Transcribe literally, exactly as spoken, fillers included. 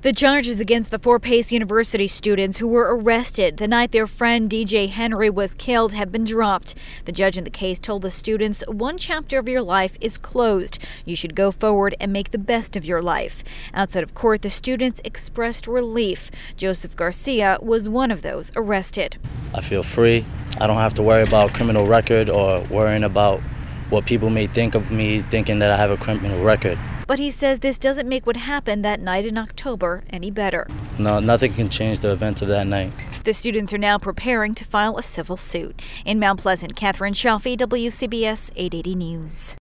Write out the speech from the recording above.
The charges against the four Pace University students who were arrested the night their friend D J Henry was killed have been dropped. The judge in the case told the students, "One chapter of your life is closed. You should go forward and make the best of your life." Outside of court, the students expressed relief. Joseph Garcia was one of those arrested. I feel free. I don't have to worry about criminal record or worrying about what people may think of me, thinking that I have a criminal record. But he says this doesn't make what happened that night in October any better. No, nothing can change the events of that night. The students are now preparing to file a civil suit. In Mount Pleasant, Catherine Shelfie, W C B S eight eighty News.